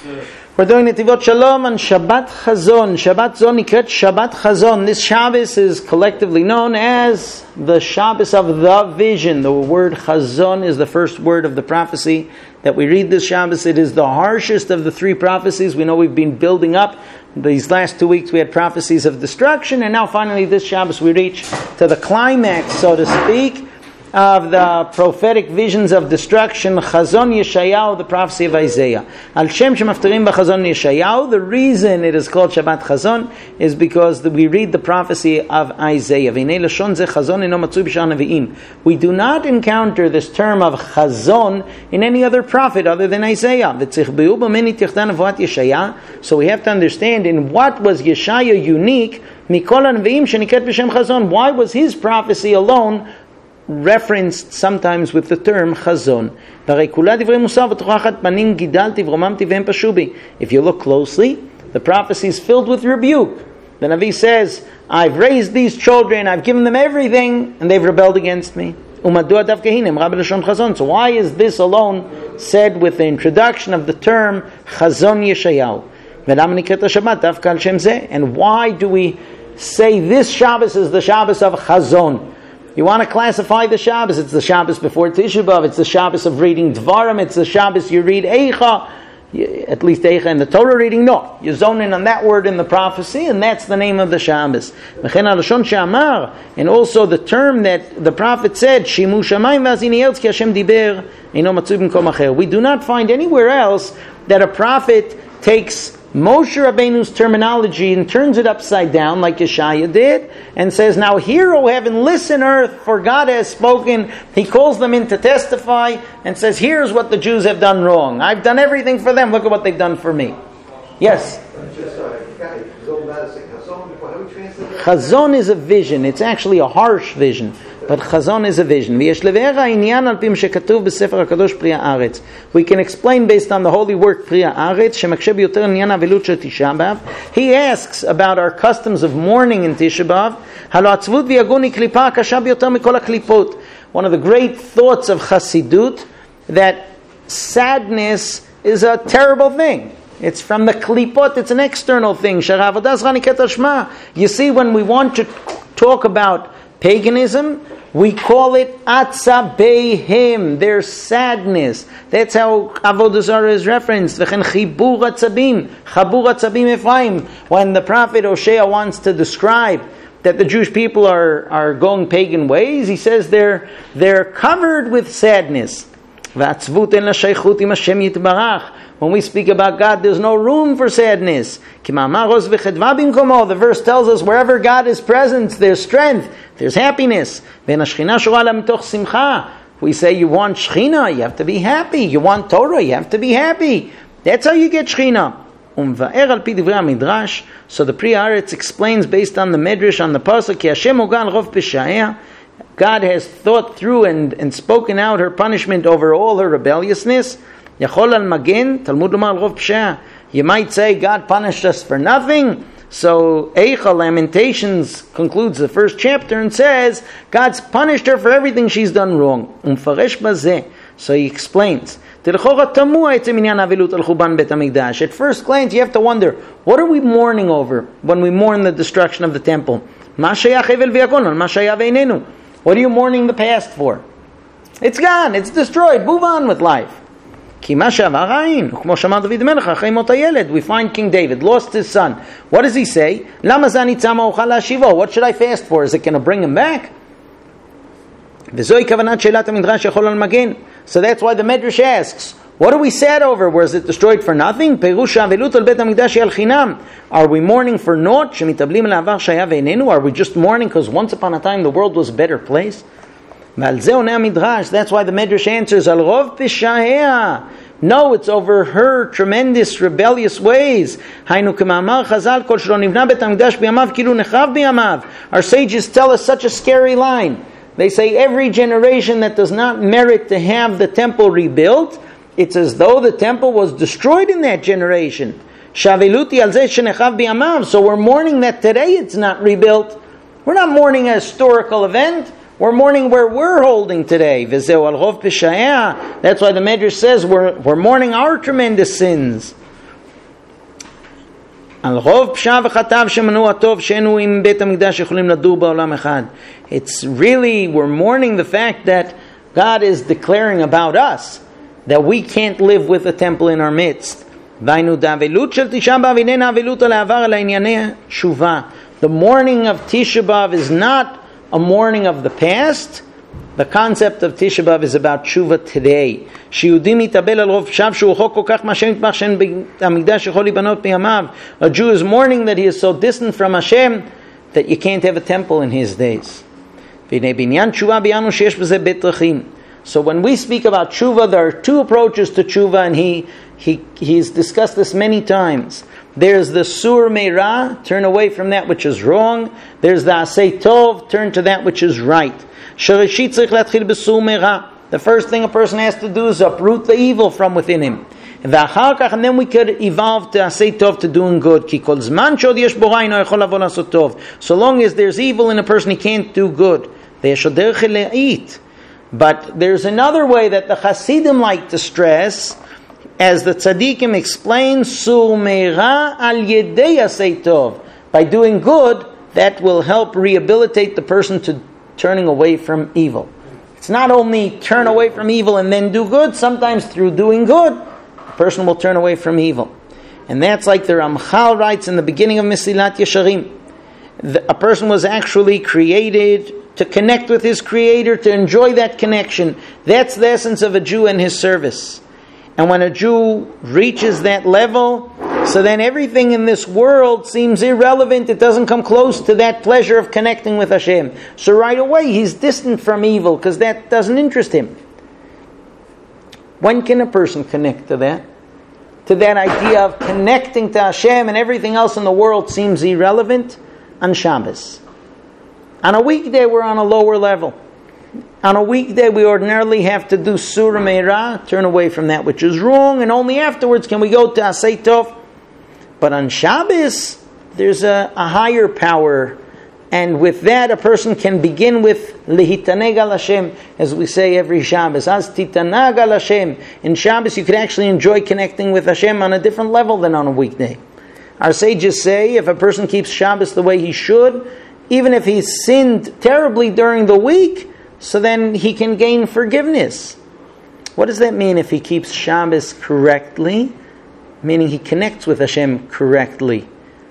We're doing Netivot Shalom on Shabbat Chazon. Shabbat Zon nikret Shabbat Chazon. This Shabbos is collectively known as the Shabbos of the vision. The word Chazon is the first word of the prophecy that we read this Shabbos. It is the harshest of the three prophecies. We know we've been building up. These last 2 weeks we had prophecies of destruction, and now finally this Shabbos we reach to the climax, so to speak, of the prophetic visions of destruction, Chazon Yeshayahu, the prophecy of Isaiah. Al Shem Shemaftirim B'Chazon Yeshayahu. The reason it is called Shabbat Chazon is because we read the prophecy of Isaiah. V'nei lashon ze Chazon eno matzui b'shar nevi'im. We do not encounter this term of Chazon in any other prophet other than Isaiah. V'tzichbeu b'meni tichtan nevuat Yeshaya. So we have to understand in what was Yeshaya unique. Mikol nevi'im shenikret b'shem Chazon. Why was his prophecy alone referenced sometimes with the term Chazon? If you look closely, the prophecy is filled with rebuke. The Navi says, I've raised these children, I've given them everything, and they've rebelled against me. So why is this alone said with the introduction of the term Chazon Yeshayahu? And why do we say this Shabbos is the Shabbos of Chazon? You want to classify the Shabbos? It's the Shabbos before Tisha B'Av. It's the Shabbos of reading Dvarim. It's the Shabbos you read Eicha. At least Eicha in the Torah reading. No. You zone in on that word in the prophecy, and that's the name of the Shabbos. And also the term that the prophet said, Shimu Shamayim v'azini Eretz ki Hashem diber eino matzui b'mkom acher. We do not find anywhere else that a prophet takes Moshe Rabbeinu's terminology and turns it upside down like Yeshaya did and says, now hear, O heaven, listen, earth, for God has spoken. He calls them in to testify and says, here's what the Jews have done wrong. I've done everything for them. Look at what they've done for me. Yes? Chazon is a vision. It's actually a harsh vision. But Chazon is a vision. We can explain based on the holy work Pri Haaretz. He asks about our customs of mourning in Tisha B'Av. One of the great thoughts of Chassidut, that sadness is a terrible thing. It's from the klipot, it's an external thing. You see, when we want to talk about paganism, we call it atzabeihim, their sadness. That's how Avodah Zarah is referenced. Chabur atzabim Ephraim. When the prophet Hosea wants to describe that the Jewish people are going pagan ways, he says they're covered with sadness. When we speak about God, there's no room for sadness. The verse tells us wherever God is present, there's strength, there's happiness. We say you want Shechina, you have to be happy. You want Torah, you have to be happy. That's how you get Shechina. So the Pri Haaretz explains based on the Medrash, on the Pasuk, God has thought through and spoken out her punishment over all her rebelliousness. You might say God punished us for nothing. So Eicha, Lamentations, concludes the first chapter and says God's punished her for everything she's done wrong. So he explains. At first glance you have to wonder, what are we mourning over when we mourn the destruction of the temple? What are you mourning the past for? It's gone, it's destroyed, move on with life. We find King David lost his son. What does he say? What should I fast for? Is it going to bring him back? So that's why the Medrash asks, what are we sad over? Was it destroyed for nothing? Are we mourning for naught? Are we just mourning because once upon a time the world was a better place? That's why the Medrash answers, no, it's over her tremendous rebellious ways. Our sages tell us such a scary line. They say every generation that does not merit to have the temple rebuilt, it's as though the temple was destroyed in that generation. So we're mourning that today it's not rebuilt. We're not mourning a historical event. We're mourning where we're holding today. That's why the Medrash says we're mourning our tremendous sins. על רוב פשע וחטאיו שמנעו הטוב שאינו עם בית המקדש יכולים לדור בעולם אחד. It's really, we're mourning the fact that God is declaring about us that we can't live with a temple in our midst. והיינו דאבלות של תשעה באב איננה אבלות על העבר אלא ענייני תשובה. The mourning of Tisha B'Av is not a mourning of the past. The concept of Tisha B'Av is about tshuva today. שיהודי מתאבל על רוב פשעיו שהוא רחוק כל כך מהשם יתברך שאין המקדש יכול להיבנות בימיו. A Jew is mourning that he is so distant from Hashem that you can't have a temple in his days. והנה בעניין תשובה ביאנו שיש בזה בית דרכים. So when we speak about tshuva, there are two approaches to tshuva, and he's discussed this many times. There's the sur meira, turn away from that which is wrong. There's the asay tov, turn to that which is right. The first thing a person has to do is uproot the evil from within him. And then we could evolve to asay tov, to doing good. So long as there's evil in a person, he can't do good. But there's another way that the Hasidim like to stress, as the tzaddikim explain, sur meira al yedei asay tov. By doing good, that will help rehabilitate the person to turning away from evil. It's not only turn away from evil and then do good. Sometimes through doing good, a person will turn away from evil. And that's like the Ramchal writes in the beginning of Mesilat Yesharim. A person was actually created to connect with his Creator, to enjoy that connection. That's the essence of a Jew and his service. And when a Jew reaches that level, so then everything in this world seems irrelevant. It doesn't come close to that pleasure of connecting with Hashem. So right away he's distant from evil because that doesn't interest him. When can a person connect to that? To that idea of connecting to Hashem and everything else in the world seems irrelevant? On Shabbos. On a weekday we're on a lower level. On a weekday we ordinarily have to do Surah Meirah, turn away from that which is wrong, and only afterwards can we go to Asay Tov. But on Shabbos there's a higher power, and with that a person can begin with Lihitaneg al Hashem, as we say every Shabbos. Az titanag al Hashem. In Shabbos you can actually enjoy connecting with Hashem on a different level than on a weekday. Our sages say if a person keeps Shabbos the way he should, even if he's sinned terribly during the week, so then he can gain forgiveness. What does that mean if he keeps Shabbos correctly? Meaning he connects with Hashem correctly.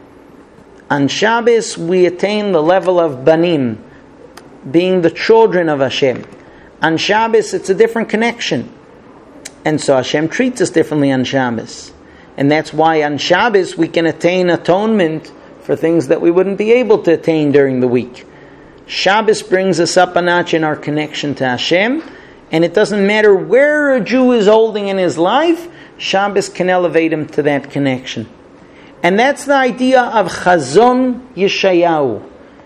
On Shabbos we attain the level of banim, being the children of Hashem. On Shabbos it's a different connection. And so Hashem treats us differently on Shabbos. And that's why on Shabbos we can attain atonement for things that we wouldn't be able to attain during the week. Shabbos brings us up a notch in our connection to Hashem, and it doesn't matter where a Jew is holding in his life, Shabbos can elevate him to that connection. And that's the idea of Chazon Yeshayahu.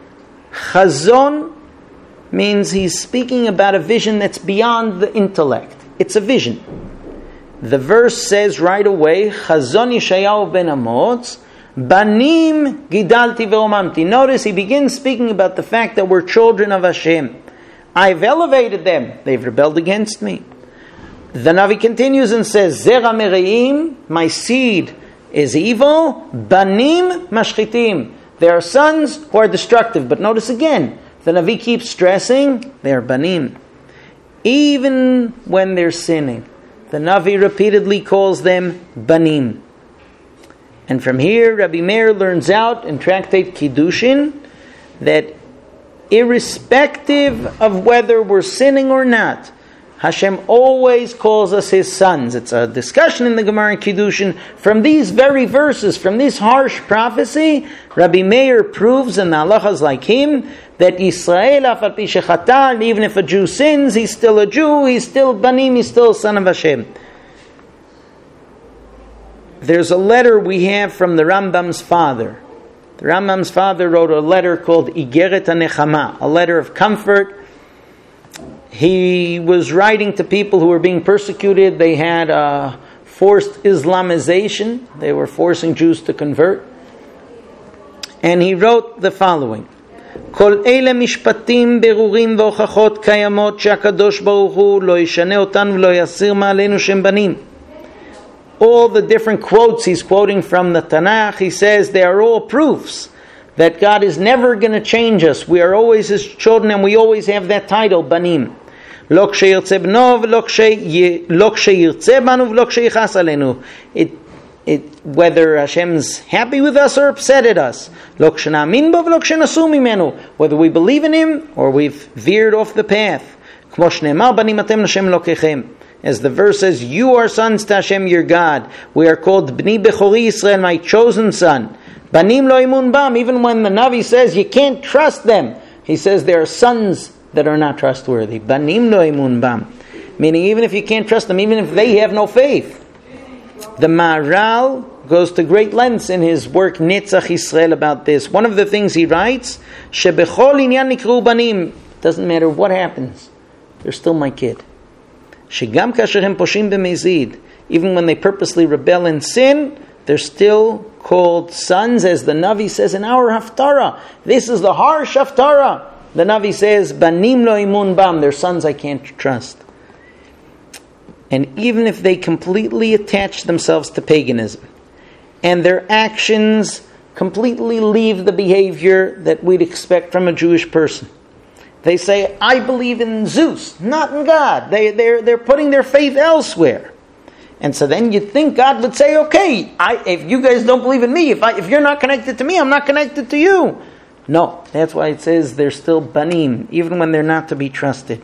Chazon means he's speaking about a vision that's beyond the intellect. It's a vision. The verse says right away, Chazon Yeshayahu ben Amoz, Banim Gidalti Ve'omamti. Notice he begins speaking about the fact that we're children of Hashem. I've elevated them. They've rebelled against me. The Navi continues and says, Zera Mereim, my seed is evil. Banim Mashchitim. They are sons who are destructive. But notice again, the Navi keeps stressing, they are Banim. Even when they're sinning, the Navi repeatedly calls them Banim. And from here, Rabbi Meir learns out in Tractate Kiddushin that irrespective of whether we're sinning or not, Hashem always calls us His sons. It's a discussion in the Gemara in Kiddushin. From these very verses, from this harsh prophecy, Rabbi Meir proves, and the halachas like him, that Yisrael, afal pi shechata, even if a Jew sins, he's still a Jew, he's still Banim, he's still a son of Hashem. There's a letter we have from the Rambam's father. The Rambam's father wrote a letter called Igeret HaNechama, a letter of comfort. He was writing to people who were being persecuted. They had forced Islamization. They were forcing Jews to convert. And he wrote the following. כל אלה משפטים ברורים והוכחות קיימות שהקדוש ברוך הוא לא ישנה אותנו ולא יסיר מעלינו שהם בנים. all the different quotes he's quoting from the Tanakh, he says they are all proofs that God is never going to change us. We are always His children, and we always have that title, Banim. Lo כשירצה בנו ולא כשירצה בנו ולא כשיכעס עלינו. Whether Hashem's happy with us or upset at us. לא כשנאמין בו ולא כשנסור ממנו. Whether we believe in Him or we've veered off the path. כמו שנאמר, בנים אתם להשם אלוקיכם. As the verse says, you are sons to Hashem your God. We are called Bni Bechori Yisrael, my chosen son. Banim lo imun bam. Even when the Navi says you can't trust them, he says there are sons that are not trustworthy. Banim lo imun bam. Meaning even if you can't trust them, even if they have no faith. The Maharal goes to great lengths in his work Netzach Yisrael about this. One of the things he writes, Shebechol inyan nikru banim. Doesn't matter what happens, they're still my kid. Shegam kasher hem poshim b'mezid. Even when they purposely rebel and sin, they're still called sons, as the Navi says in our Haftarah. This is the harsh Haftarah. The Navi says, Banim lo imun bam. They're sons I can't trust. And even if they completely attach themselves to paganism, and their actions completely leave the behavior that we'd expect from a Jewish person, they say, I believe in Zeus, not in God. They're putting their faith elsewhere. And so then you'd think God would say, okay, if you guys don't believe in me, if you're not connected to me, I'm not connected to you. No, that's why it says they're still banim, even when they're not to be trusted.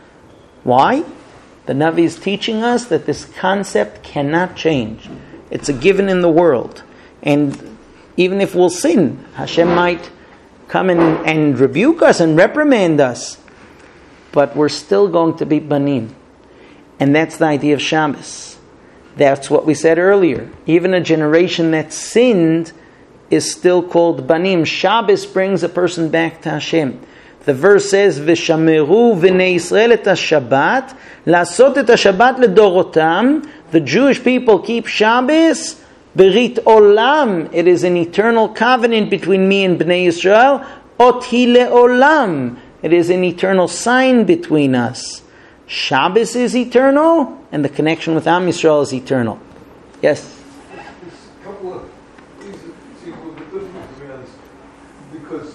Why? The Navi is teaching us that this concept cannot change. It's a given in the world. And even if we'll sin, Hashem might come and rebuke us and reprimand us. But we're still going to be banim. And that's the idea of Shabbos. That's what we said earlier. Even a generation that sinned is still called banim. Shabbos brings a person back to Hashem. The verse says, "V'shameru v'nei Yisrael et haShabbat, la'asot et haShabbat ledorotam." The Jewish people keep Shabbos. Berit olam. It is an eternal covenant between me and Bnei Yisrael. Ot hi le'olam. It is an eternal sign between us. Shabbos is eternal, and the connection with Am Yisrael is eternal. Yes? There's a couple of things that seem a little bit difficult to me on this. Because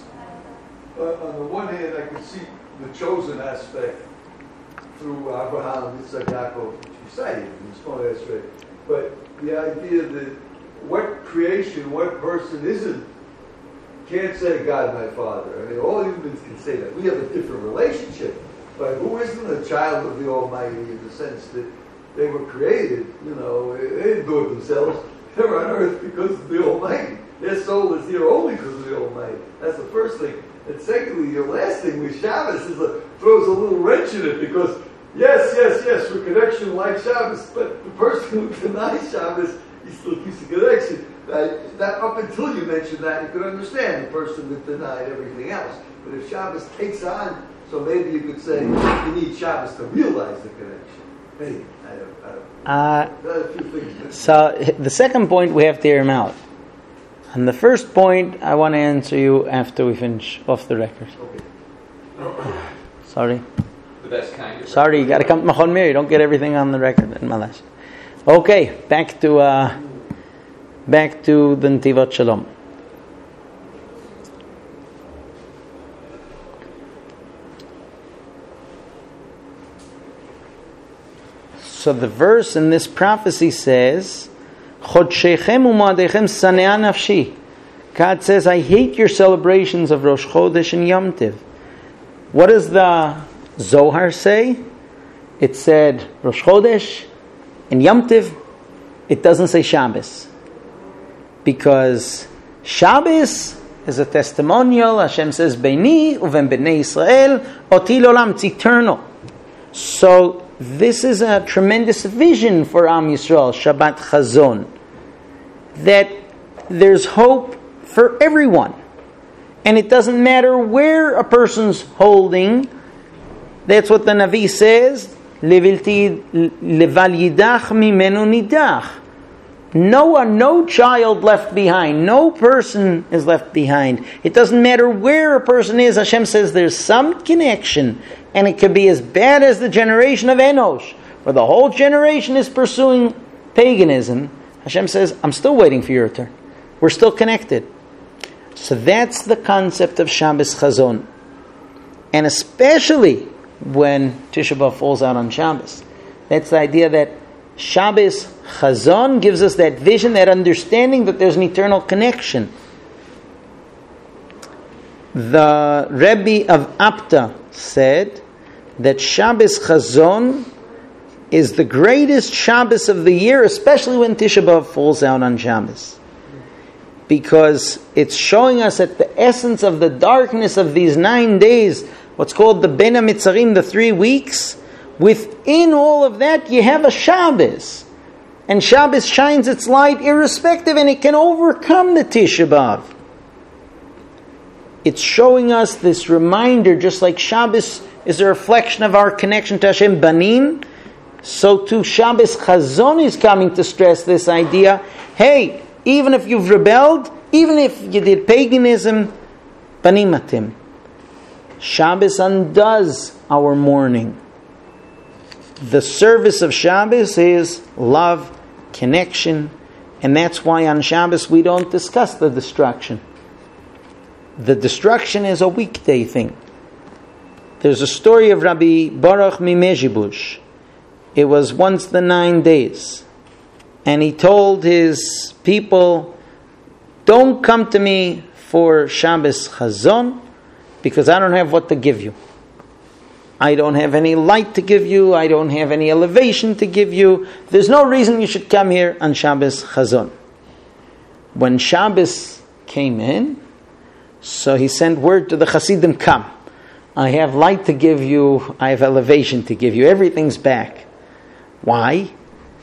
on the one hand, I can see the chosen aspect through Abraham, Yitzhak, Yaakov, which you cited in the small aspect. But the idea that what creation, what person isn't, can't say, God, my Father. I mean, all humans can say that. We have a different relationship. But who isn't a child of the Almighty in the sense that they were created, they didn't do it themselves. They're on earth because of the Almighty. Their soul is here only because of the Almighty. That's the first thing. And secondly, your last thing with Shabbos throws a little wrench in it because, yes, for connection like Shabbos, but the person who denies Shabbos, he still keeps a connection. That up until you mentioned that, you could understand the person that denied everything else. But if Shabbos takes on, so maybe you could say you need Shabbos to realize the connection. Maybe. I don't. So the second point we have to hear him out. And the first point I want to answer you after we finish off the record. Okay. Sorry. The best kind of Sorry, you got to come to Machon Mir. You don't get everything on the record in Malash. Okay, back to the Netivot Shalom. So the verse in this prophecy says, "Chodshechem u'moadechem sanea nafshi." God says, I hate your celebrations of Rosh Chodesh and Yom Tiv. What does the Zohar say? It said Rosh Chodesh and Yom Tiv. It doesn't say Shabbos. Because Shabbos is a testimonial. Hashem says, Beini uven bnei Yisrael oti l'olam. It's eternal. So this is a tremendous vision for Am Yisrael, Shabbat Chazon, that there's hope for everyone. And it doesn't matter where a person's holding. That's what the Navi says, Leval yidach mimenu nidach. No child left behind. No person is left behind. It doesn't matter where a person is. Hashem says there's some connection. And it could be as bad as the generation of Enosh, where the whole generation is pursuing paganism, Hashem says, I'm still waiting for your return. We're still connected. So that's the concept of Shabbos Chazon. And especially when Tisha B'Av falls out on Shabbos. That's the idea that Shabbos Chazon gives us that vision, that understanding that there's an eternal connection. The Rebbe of Apta said that Shabbos Chazon is the greatest Shabbos of the year, especially when Tisha B'Av falls out on Shabbos. Because it's showing us at the essence of the darkness of these 9 days, what's called the Ben HaMitzarim, the 3 weeks. Within all of that, you have a Shabbos. And Shabbos shines its light irrespective, and it can overcome the Tisha B'Av. It's showing us this reminder, just like Shabbos is a reflection of our connection to Hashem Banim, so too Shabbos Chazon is coming to stress this idea. Hey, even if you've rebelled, even if you did paganism, Banim Atim. Shabbos undoes our mourning. The service of Shabbos is love, connection, and that's why on Shabbos we don't discuss the destruction. The destruction is a weekday thing. There's a story of Rabbi Baruch Mimezhibush. It was once the 9 days. And he told his people, don't come to me for Shabbos Chazon, because I don't have what to give you. I don't have any light to give you. I don't have any elevation to give you. There's no reason you should come here on Shabbos Chazon. When Shabbos came in, so he sent word to the Hasidim, come. I have light to give you. I have elevation to give you. Everything's back. Why?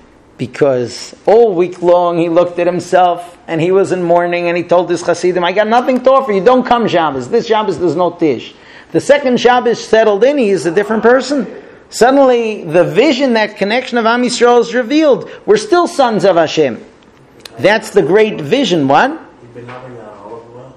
Because all week long he looked at himself and he was in mourning and he told his Hasidim, I got nothing to offer you. Don't come Shabbos. This Shabbos there's no Tish. The second Shabbos settled in, he is a different person. Suddenly the vision, that connection of Am Yisrael is revealed. We're still sons of Hashem. That's the great vision. What? You've been having that all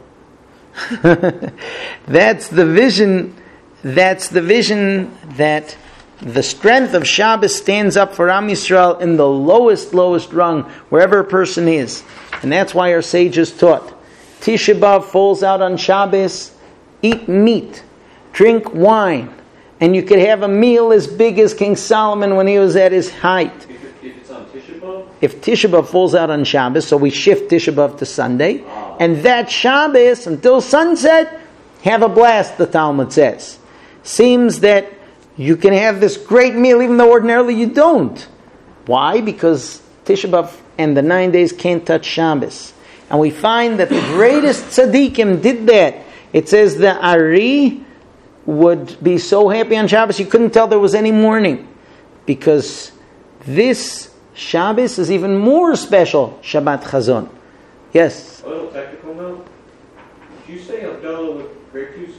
over well. That's the vision. That's the vision that the strength of Shabbos stands up for Am Yisrael in the lowest rung, wherever a person is. And that's why our sages taught. Tisha B'Av falls out on Shabbos, eat meat, drink wine, and you could have a meal as big as King Solomon when he was at his height. If it's on Tisha B'Av? If Tisha B'Av falls out on Shabbos, so we shift Tisha B'Av to Sunday, and that Shabbos, until sunset, have a blast, the Talmud says. Seems that you can have this great meal even though ordinarily you don't. Why? Because Tisha B'Av and the 9 days can't touch Shabbos. And we find that the greatest tzaddikim did that. It says the Ari would be so happy on Shabbos you couldn't tell there was any mourning. Because this Shabbos is even more special, Shabbat Chazon. Yes? A little technical now. Did you say Havdalah with grape juice?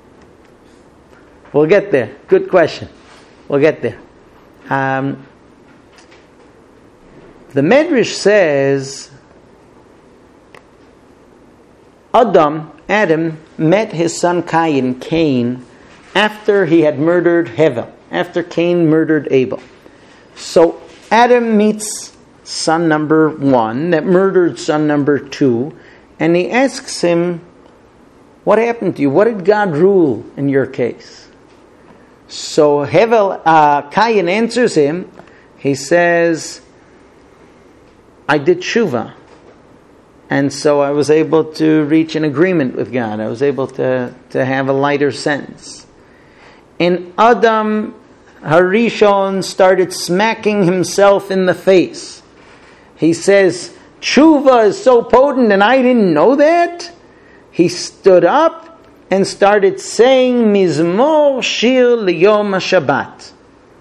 We'll get there. Good question. We'll get there. The Medrash says Adam met his son Cain, after he had murdered Hevel, after Cain murdered Abel. So Adam meets son number 1 that murdered son number 2, and he asks him, what happened to you? What did God rule in your case? So Cain answers him. He says, I did tshuva. And so I was able to reach an agreement with God. I was able to have a lighter sentence. And Adam Harishon started smacking himself in the face. He says, tshuva is so potent and I didn't know that? He stood up and started saying Mizmor Shir Liyom HaShabbat.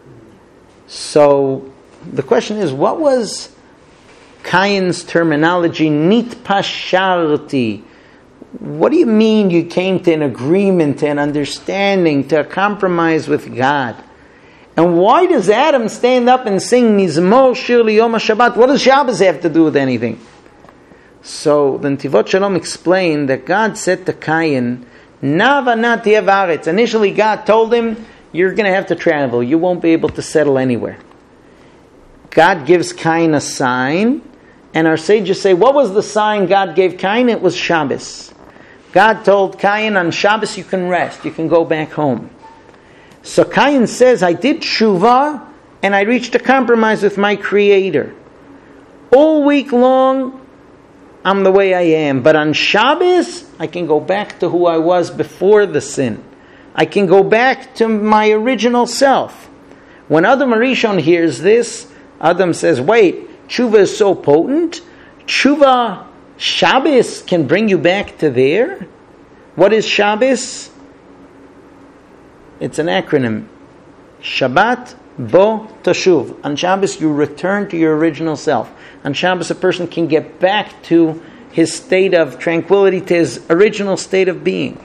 So the question is, what was Cain's terminology? Nitpasharti. What do you mean you came to an agreement, to an understanding, to a compromise with God? And why does Adam stand up and sing Mizmor Shir Liyom HaShabbat? What does Shabbos have to do with anything? So the Netivot Shalom explained that God said to Cain, Navanat Yevaretz. Initially God told him, you're going to have to travel. You won't be able to settle anywhere. God gives Cain a sign, and our sages say, what was the sign God gave Cain? It was Shabbos. God told Cain, on Shabbos you can rest, you can go back home. So Cain says, I did tshuva, and I reached a compromise with my Creator. All week long, I'm the way I am. But on Shabbos, I can go back to who I was before the sin. I can go back to my original self. When Adam Arishon hears this, Adam says, wait, tshuva is so potent? Tshuva, Shabbos can bring you back to there? What is Shabbos? It's an acronym. Shabbat Bo Tashuv. On Shabbos you return to your original self. On Shabbos a person can get back to his state of tranquility, to his original state of being.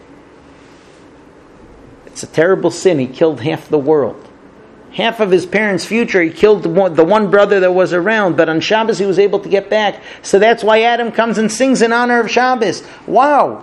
It's a terrible sin. He killed half the world. Half of his parents' future, he killed the one brother that was around, but on Shabbos he was able to get back. So that's why Adam comes and sings in honor of Shabbos. Wow!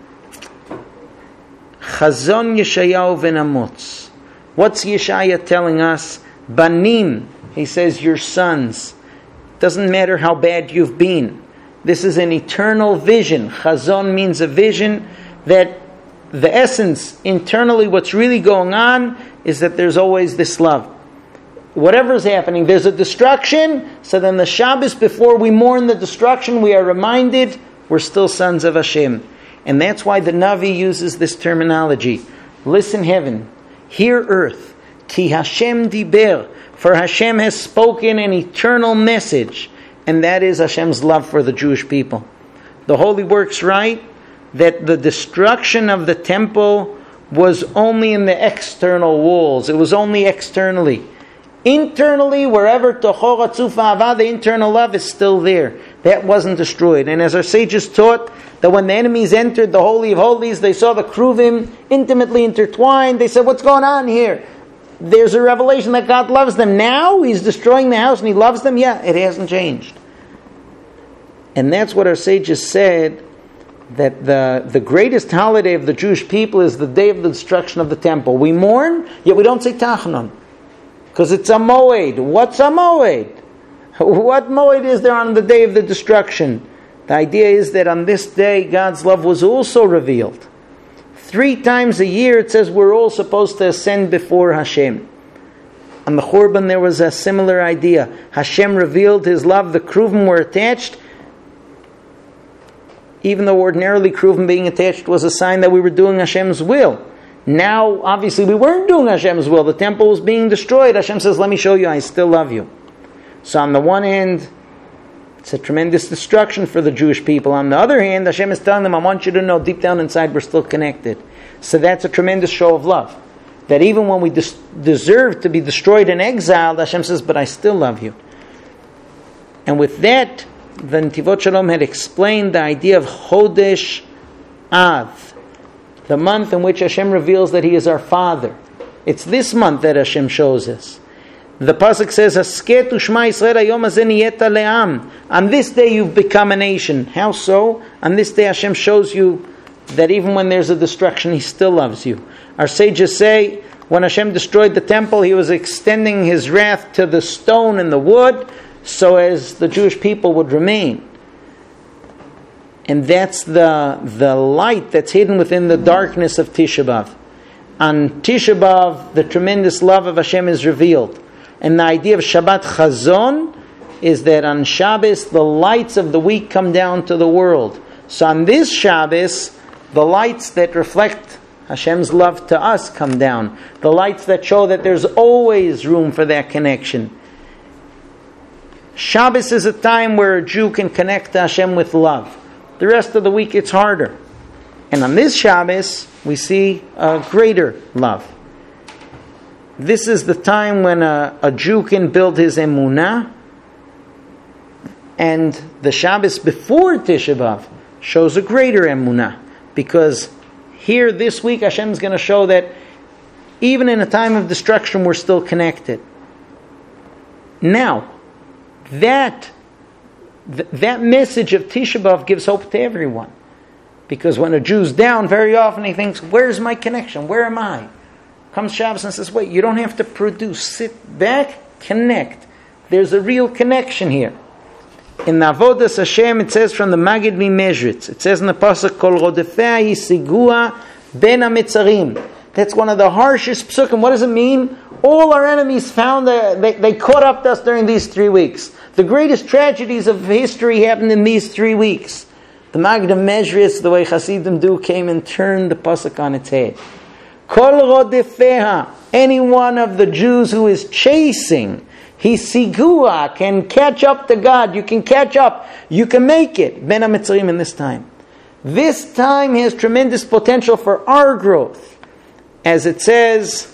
Chazon Yeshayahu v'Namotz. What's Yeshaya telling us? Banim. He says, your sons. Doesn't matter how bad you've been. This is an eternal vision. Chazon means a vision that the essence, internally, what's really going on is that there's always this love. Whatever's happening, there's a destruction, so then the Shabbos, before we mourn the destruction, we are reminded we're still sons of Hashem. And that's why the Navi uses this terminology. Listen, heaven. Hear, earth. Ki Hashem diber. For Hashem has spoken an eternal message. And that is Hashem's love for the Jewish people. The Holy Works write that the destruction of the temple was only in the external walls. It was only externally. Internally, wherever Tochor Atzuf Ahava, the internal love is still there. That wasn't destroyed. And as our sages taught, that when the enemies entered the Holy of Holies, they saw the Kruvim intimately intertwined. They said, what's going on here? There's a revelation that God loves them. Now He's destroying the house and He loves them. Yeah, it hasn't changed. And that's what our sages said, that the greatest holiday of the Jewish people is the day of the destruction of the temple. We mourn, yet we don't say Tachanun. Because it's a Moed. What's a Moed? What Moed is there on the day of the destruction? The idea is that on this day, God's love was also revealed. 3 times a year, it says we're all supposed to ascend before Hashem. On the Churban, there was a similar idea. Hashem revealed His love. The Kruvim were attached. Even though ordinarily Kruvim being attached was a sign that we were doing Hashem's will. Now, obviously, we weren't doing Hashem's will. The temple was being destroyed. Hashem says, let me show you, I still love you. So on the one hand, it's a tremendous destruction for the Jewish people. On the other hand, Hashem is telling them, I want you to know deep down inside we're still connected. So that's a tremendous show of love. That even when we deserve to be destroyed and exiled, Hashem says, but I still love you. And with that, the Netivot Shalom had explained the idea of Chodesh Av, the month in which Hashem reveals that He is our Father. It's this month that Hashem shows us. The pasuk says, "Hasket u'shma Yisrael hayom hazeh niheta le'am." On this day you've become a nation. How so? On this day Hashem shows you that even when there's a destruction, He still loves you. Our sages say, when Hashem destroyed the temple, He was extending His wrath to the stone and the wood, so as the Jewish people would remain. And that's the light that's hidden within the darkness of Tisha B'Av. On Tisha B'Av, the tremendous love of Hashem is revealed. And the idea of Shabbat Chazon is that on Shabbos, the lights of the week come down to the world. So on this Shabbos, the lights that reflect Hashem's love to us come down. The lights that show that there's always room for that connection. Shabbos is a time where a Jew can connect to Hashem with love. The rest of the week it's harder. And on this Shabbos, we see a greater love. This is the time when a Jew can build his emunah. And the Shabbos before Tisha B'Av shows a greater emunah. Because here this week Hashem is going to show that even in a time of destruction we're still connected. Now, that message of Tisha B'Av gives hope to everyone. Because when a Jew's down, very often he thinks, where's my connection? Where am I? Comes Shabbos and says, wait, you don't have to produce. Sit back, connect. There's a real connection here. In Avodas Hashem, it says from the Magid Mimezritz, it says in the pasuk, Kol rodefea hisigua ben hamitzarim. That's one of the harshest psukim. What does it mean? All our enemies found they caught up to us during these 3 weeks. The greatest tragedies of history happened in these 3 weeks. The Magid Mimezritz, the way Hasidim do, came and turned the pasuk on its head. Kol rodefea, any one of the Jews who is chasing, hisigua, can catch up to God. You can catch up. You can make it. Ben hamitzarim in this time. This time has tremendous potential for our growth. As it says,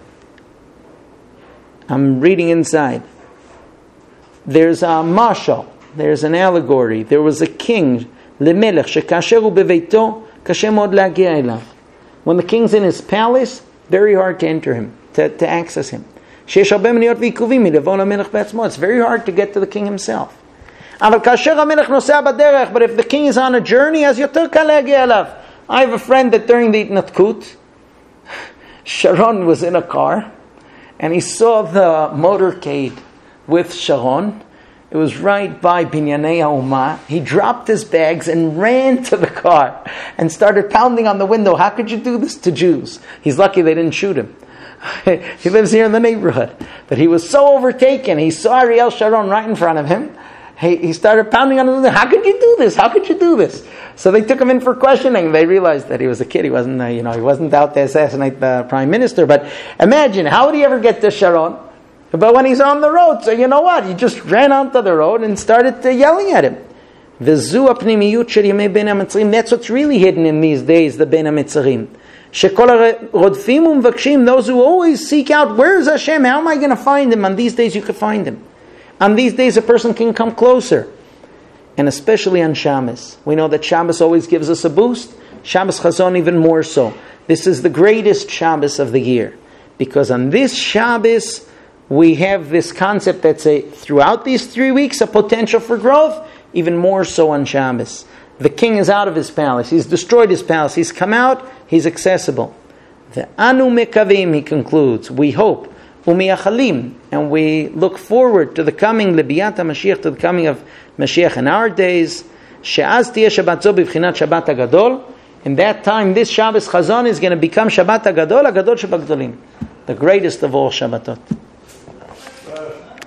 I'm reading inside. There's a mashal. There's an allegory. There was a king, lemelech, shekasher hu beveito, kasher mod lagia elav. When the king's in his palace, very hard to enter him, to access him. It's very hard to get to the king himself. But if the king is on a journey, I have a friend that during the Itnatkut, Sharon was in a car, and he saw the motorcade with Sharon. It was right by Binyanei HaUmah. He dropped his bags and ran to the car and started pounding on the window. How could you do this to Jews? He's lucky they didn't shoot him. He lives here in the neighborhood. But he was so overtaken. He saw Ariel Sharon right in front of him. He started pounding on the window. How could you do this? How could you do this? So they took him in for questioning. They realized that he was a kid. He wasn't, he wasn't out to assassinate the prime minister. But imagine, how would he ever get to Sharon? But when he's on the road, so you know what? He just ran onto the road and started yelling at him. That's what's really hidden in these days, the Ben HaMitzarim. Those who always seek out, where's Hashem? How am I going to find him? On these days you can find him. On these days a person can come closer. And especially on Shabbos. We know that Shabbos always gives us a boost. Shabbos Chazon even more so. This is the greatest Shabbos of the year. Because on this Shabbos, we have this concept that's throughout these 3 weeks, a potential for growth, even more so on Shabbos. The king is out of his palace. He's destroyed his palace. He's come out. He's accessible. The anu mekavim, he concludes, we hope, umiyachalim, and we look forward to the coming, lebiyat HaMashiach, to the coming of Mashiach in our days. She'az tiyeh Shabbat zo b'vchinat Shabbat HaGadol. In that time, this Shabbos Chazon is going to become Shabbat HaGadol, HaGadol Shebagdolim, the greatest of all Shabbatot.